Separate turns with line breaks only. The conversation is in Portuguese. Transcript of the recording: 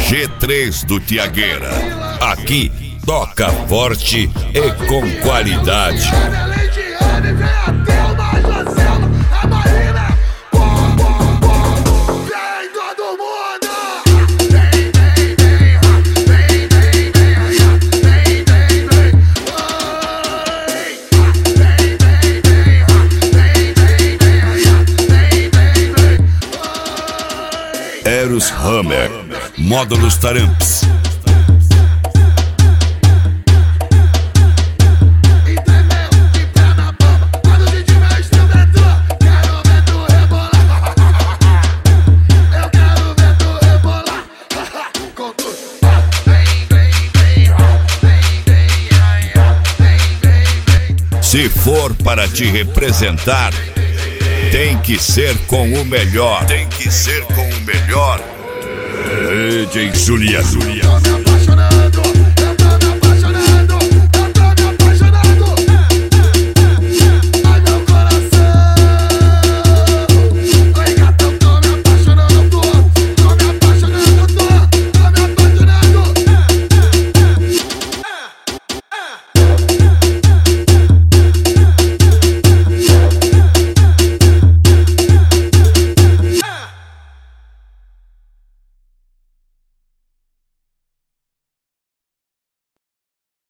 G3 do Tiagueira. Aqui toca forte e com qualidade. Eros Hammer, módulos Taramps. Se for para te representar, tem que ser com o melhor. Tem que ser com o melhor. DJ Zulia.